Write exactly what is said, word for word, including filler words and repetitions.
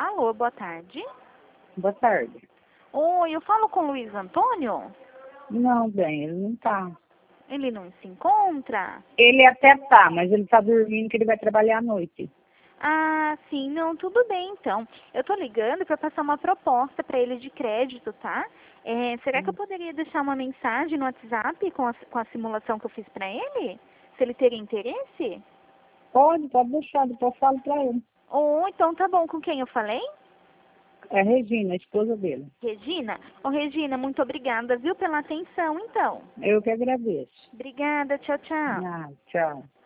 Alô, boa tarde. Boa tarde. Oi, eu falo com o Luiz Antônio? Não, bem, ele não tá. Ele não se encontra? Ele até tá, mas ele tá dormindo que ele vai trabalhar à noite. Ah, sim, não, tudo bem então. Eu tô ligando para passar uma proposta para ele de crédito, tá? É, será que eu poderia deixar uma mensagem no WhatsApp com a, com a simulação que eu fiz para ele? Se ele teria interesse? Pode, pode deixar, depois eu falo pra ele. Ou então tá bom, com quem eu falei? É a Regina, a esposa dele. Regina? Ô, Regina, muito obrigada, viu, pela atenção, então. Eu que agradeço. Obrigada, tchau, tchau. Ah, tchau.